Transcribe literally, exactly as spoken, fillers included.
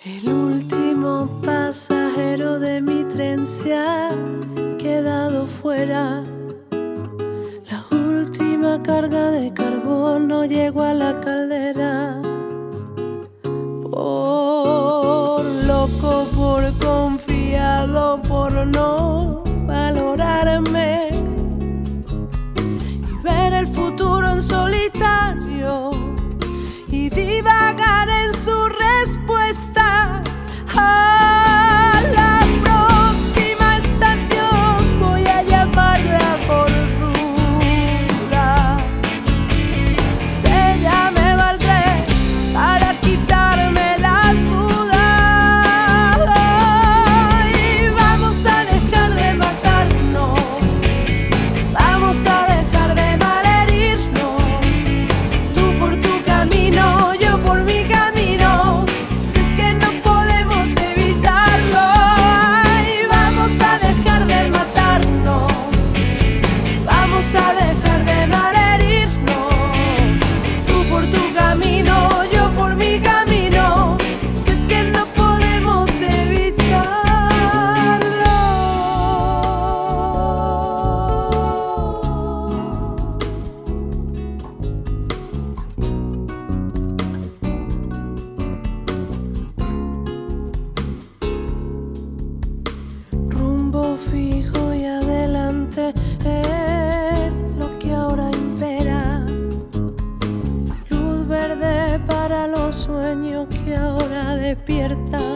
El último pasajero de mi tren se ha quedado fuera. La última carga de carbón no llegó a la caldera. Por loco, por confiado, por no valorarme y ver el futuro en solitario y divagar en su respuesta. A la próxima estación voy a llamarla cordura. De ella me valdré para quitarme las dudas. Y vamos a dejar de matarnos, vamos a dejar de malherirnos. Tú por tu camino, yo por mi camino. Si es que no podemos evitarlo. Y vamos a dejar de matarnos, vamos a dejar de malherirnos. Tú por tu camino, yo por mi camino. Si es que no podemos evitarlo. Rumbo fijo y adelante es lo que ahora impera. Luz verde para los sueños que ahora despiertan.